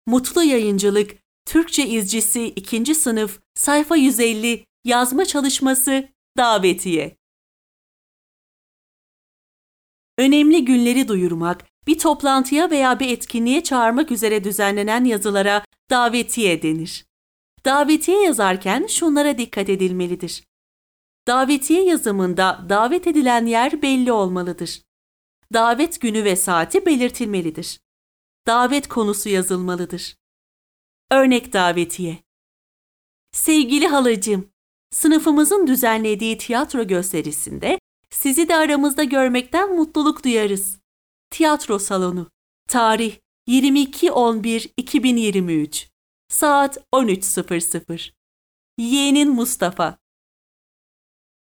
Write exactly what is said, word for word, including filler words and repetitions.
Mutlu Yayıncılık, Türkçe İzcisi ikinci sınıf, sayfa yüz elli, yazma çalışması, davetiye. Önemli günleri duyurmak, bir toplantıya veya bir etkinliğe çağırmak üzere düzenlenen yazılara davetiye denir. Davetiye yazarken şunlara dikkat edilmelidir. Davetiye yazımında davet edilen yer belli olmalıdır. Davet günü ve saati belirtilmelidir. Davet konusu yazılmalıdır. Örnek davetiye. Sevgili halacığım, sınıfımızın düzenlediği tiyatro gösterisinde sizi de aramızda görmekten mutluluk duyarız. Tiyatro salonu. Tarih yirmi iki on bir iki bin yirmi üç. Saat on üç sıfır sıfır. Yeğenin Mustafa.